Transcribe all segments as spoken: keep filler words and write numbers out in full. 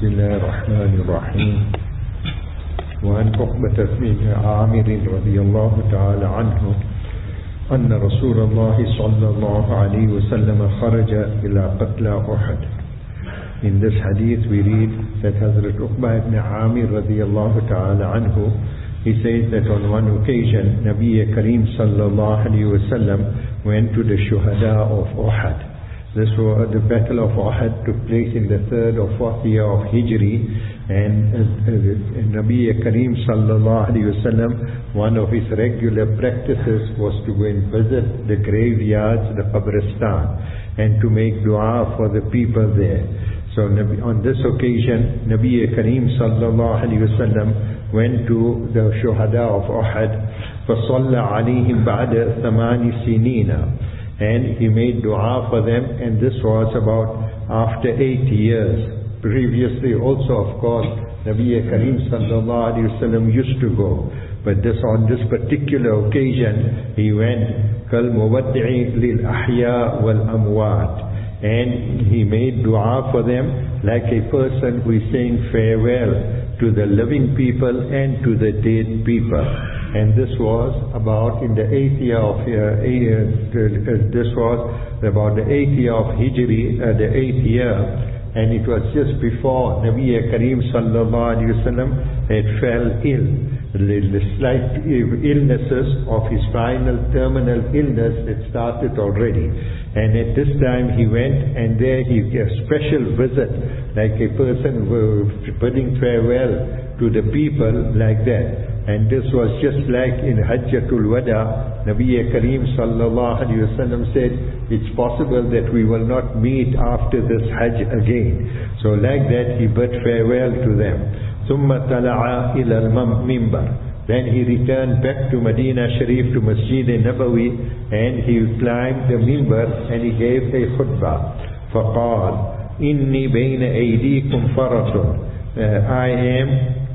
بسم الله الرحمن الرحيم. وعن عقبة بن عامر رضي الله تعالى عنه أن رسول الله صلى الله عليه وسلم خرج إلى قتل أحد. In this hadith we read that Hazrat Uqba ibn Amir radiyallahu ta'ala anhu, he says that on one occasion Nabi Kareem sallallahu alayhi wa sallam went to the shuhada of Uhud. This was the battle of Uhud took place in the third or fourth year of Hijri, and uh, uh, Nabi Kareem sallallahu alayhi wa sallam, one of his regular practices was to go and visit the graveyards, the Qabristan, and to make dua for the people there. So on this occasion, Nabi Kareem sallallahu alayhi wa sallam went to the shuhada of Uhud, فَصَلَّ عَلَيْهِمْ بَعْدَ ثَمَانِ سِنِينَ, and he made dua for them, and this was about after eight years. Previously also, of course, Nabi Kareem sallallahu alayhi wa sallam used to go, but this on this particular occasion he went kal muwaddi'i lil ahya wal amwat, and he made dua for them like a person who is saying farewell to the living people and to the dead people. And this was about in the eighth year of uh, uh, this was about the eighth year of Hijri, uh, the eighth year, and it was just before Nabi Kareem sallallahu alayhi wa sallam had fell ill. The, the slight illnesses of his final terminal illness had started already, and at this time he went, and there he gave a special visit, like a person bidding farewell to the people like that. And this was just like in Hajjatul Wada, Nabi Kareem sallallahu alayhi wa sallam said, it's possible that we will not meet after this Hajj again. So like that he bid farewell to them. ثُمَّ طَلَعَ إِلَى الْمِنْبَرِ, then he returned back to Medina Sharif, to Masjid Nabawi, and he climbed the minbar and he gave a khutbah. فَقَالَ إِنِّي بَيْنَ أَيْدِيكُمْ فَرَسٌ, I am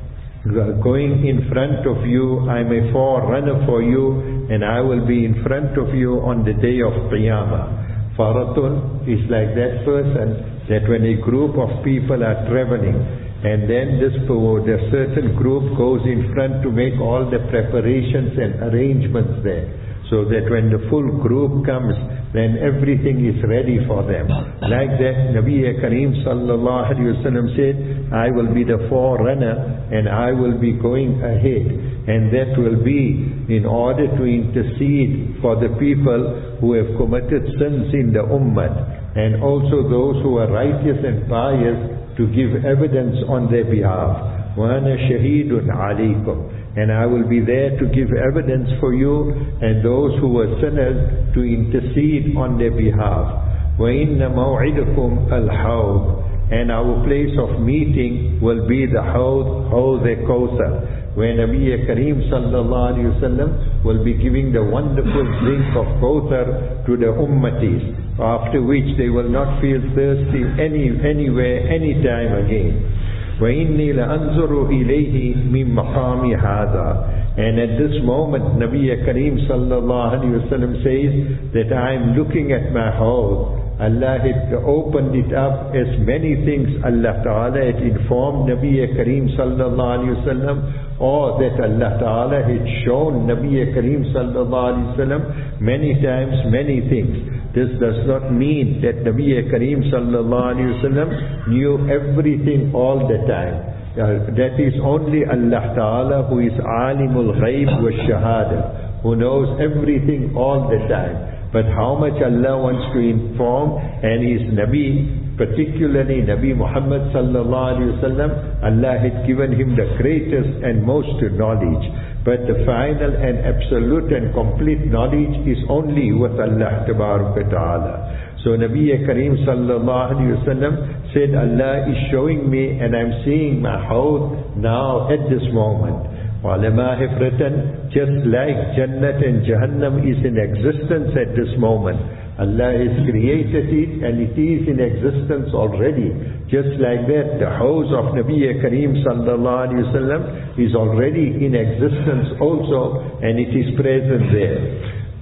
going in front of you, I am a forerunner for you, and I will be in front of you on the day of Qiyamah. Faratun is like that person that when a group of people are traveling, and then this the certain group goes in front to make all the preparations and arrangements there, so that when the full group comes, then everything is ready for them. Like that, Nabi Kareem sallallahu alayhi wa sallam said, I will be the forerunner and I will be going ahead, and that will be in order to intercede for the people who have committed sins in the ummah, and also those who are righteous and pious, to give evidence on their behalf. وَأَنَا شَهِيدٌ عَلَيْكُمْ, and I will be there to give evidence for you and those who were sinners, to intercede on their behalf. وَإِنَّ مَوْعِدَكُمْ الْحَوْضِ, and our place of meeting will be the Hawd, Hawd al-Kawthar, where Nabi Kareem sallallahu alayhi wa sallam will be giving the wonderful drink of Kawthar to the ummatis, after which they will not feel thirsty any anywhere, any time again. وَإِنِّي لَأَنْظُرُ إِلَيْهِ مِنْ مَقَامِ هَذَا, and at this moment Nabi Kareem sallallahu alayhi wa sallam says that I am looking at my Hawd. Allah had opened it up as many things Allah Ta'ala had informed Nabi Kareem sallallahu alayhi wa sallam, or that Allah Ta'ala had shown Nabi Kareem sallallahu alayhi wa sallam many times, many things. This does not mean that Nabi Kareem sallallahu alayhi wa sallam knew everything all the time. Uh, that is only Allah Ta'ala who is Alimul Ghaib wa Shahada, who knows everything all the time. But how much Allah wants to inform, and His Nabi, particularly Nabi Muhammad sallallahu alayhi wa sallam, Allah had given him the greatest and most knowledge. But the final and absolute and complete knowledge is only with Allah Tabaraka Ta'ala. So Nabi Kareem sallallahu alayhi wa sallam said, Allah is showing me and I'm seeing my Hawd now at this moment. Ulama have written, just like Jannat and Jahannam is in existence at this moment, Allah has created it and it is in existence already. Just like that, the house of Nabi Kareem sallallahu alayhi wa sallam is already in existence also, and it is present there.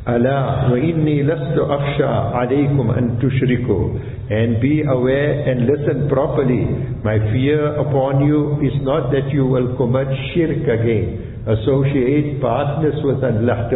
Ala wa inni lastu akhsha alaykum an tushriku. And be aware and listen properly. My fear upon you is not that you will commit shirk again, associate partners with Allah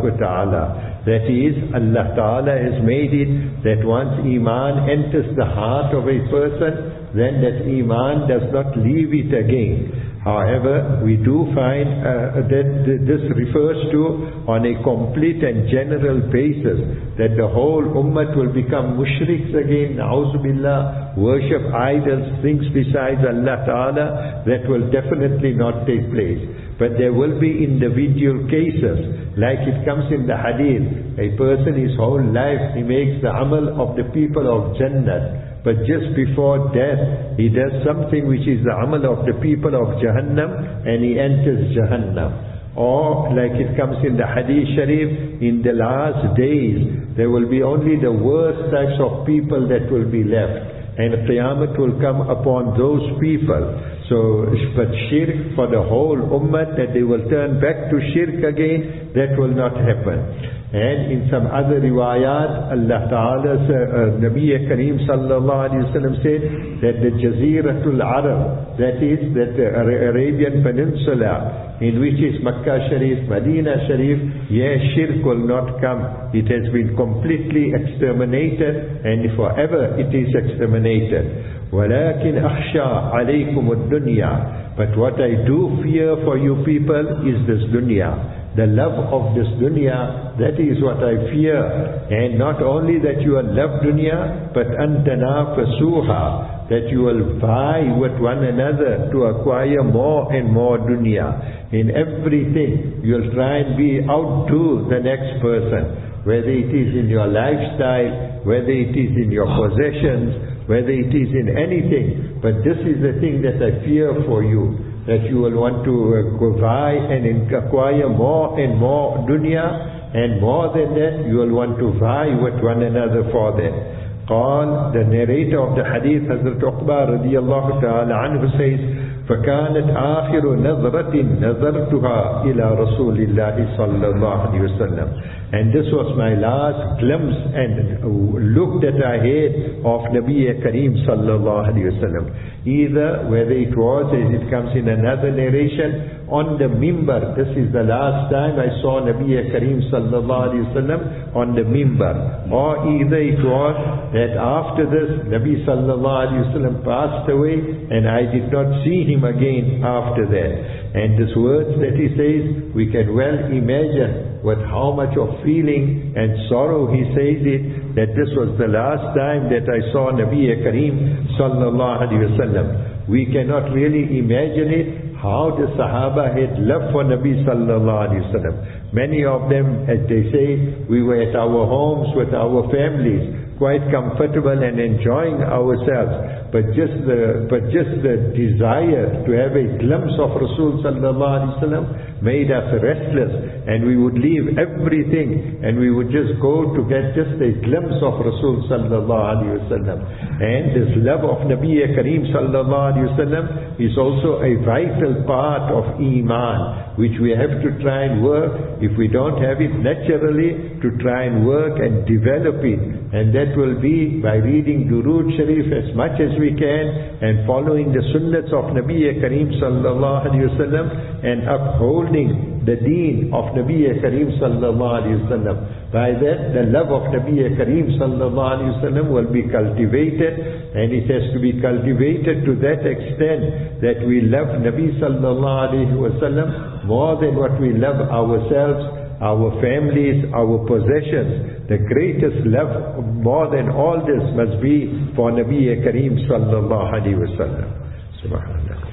Ta'ala. That is, Allah Ta'ala has made it that once Iman enters the heart of a person, then that Iman does not leave it again. However, we do find uh, that this refers to on a complete and general basis that the whole ummah will become mushriks again, na'udhu billah, worship idols, things besides Allah Ta'ala. That will definitely not take place. But there will be individual cases, like it comes in the hadith, a person his whole life he makes the amal of the people of Jannah. But just before death, he does something which is the amal of the people of Jahannam, and he enters Jahannam. Or, like it comes in the Hadith Sharif, in the last days, there will be only the worst types of people that will be left. And Qiyamah will come upon those people. So, but shirk for the whole ummah, that they will turn back to shirk again, that will not happen. And in some other riwayat, Allah Ta'ala, uh, Nabi Kareem Sallallahu Alaihi Wasallam said that the Jaziratul Arab, that is, that the Arabian Peninsula, in which is Makkah Sharif, Medina Sharif, yes, shirk will not come. It has been completely exterminated, and forever it is exterminated. وَلَكِنْ أَخْشَى عَلَيْكُمُ الدُّنْيَا. But what I do fear for you people is this dunya. The love of this dunya, that is what I fear. And not only that you will love dunya, but antanafasuha, that you will vie with one another to acquire more and more dunya. In everything, you will try and be outdo the next person. Whether it is in your lifestyle, whether it is in your possessions, whether it is in anything. But this is the thing that I fear for you, that you will want to uh, go vie and acquire more and more dunya, and more than that you will want to vie with one another for that. قال, the narrator of the hadith, Hazrat Uqba radiyallahu ta'ala anhu says, فَكَانَتْ آخِرُ نَظْرَةٍ نَظَرْتُهَا إِلَى رَسُولِ اللَّهِ صَلَّى اللَّهُ عَلَيْهِ وَسَلَّمَ. And this was my last glimpse and look that I had of Nabi Kareem Sallallahu Alaihi Wasallam. Either, whether it was, as it comes in another narration, on the mimbar. This is the last time I saw Nabi Kareem Sallallahu Alaihi Wasallam on the mimbar. Or either it was that after this, Nabi Sallallahu Alaihi Wasallam passed away and I did not see him again after that. And these words that he says, we can well imagine with how much of feeling and sorrow he says it, that this was the last time that I saw Nabi Kareem Sallallahu Alaihi Wasallam. We cannot really imagine it, how the Sahaba had love for Nabi Sallallahu Alaihi Wasallam. Many of them, as they say, we were at our homes with our families, quite comfortable and enjoying ourselves. But just the but just the desire to have a glimpse of Rasul Sallallahu Alaihi Wasallam made us restless, and we would leave everything and we would just go to get just a glimpse of Rasul Sallallahu Alaihi Wasallam. And this love of Nabi Kareem Sallallahu Alaihi Wasallam is also a vital part of Iman, which we have to try and work, if we don't have it naturally, to try and work and develop it. And that will be by reading Durood Sharif as much as we can, and following the sunnahs of Nabi Kareem Sallallahu Alaihi Wasallam, and upholding the deen of Nabi Kareem Sallallahu Alaihi Wasallam. By that, the love of Nabi Kareem Sallallahu Alaihi Wasallam will be cultivated, and it has to be cultivated to that extent that we love Nabi Sallallahu Alaihi Wasallam more than what we love ourselves, our families, our possessions. The greatest love, more than all this, must be for Nabi Kareem Sallallahu Alaihi Wasallam. Subhanallah.